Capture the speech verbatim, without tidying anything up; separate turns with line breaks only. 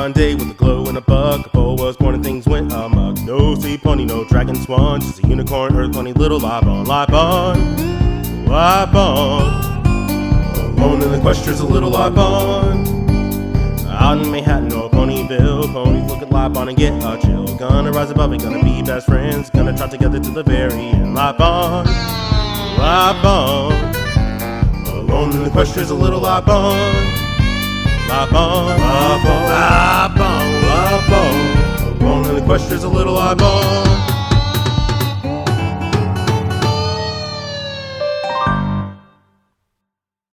fine day with a glow and a buck. A bow was born and things went amok. No sea pony, no dragon swan, just a unicorn, earth pony, little Libon, Libon, Libon. Alone in the equestria's a little Libon. Out in Manhattan or Ponyville, ponies look at Libon and get a chill. Gonna rise above it, gonna be best friends, gonna try together to the very end. Libon, Libon. Alone in the equestria's a little Libon. Libon, Libon, Libon, Libon. Alone in the equestria's a little Libon.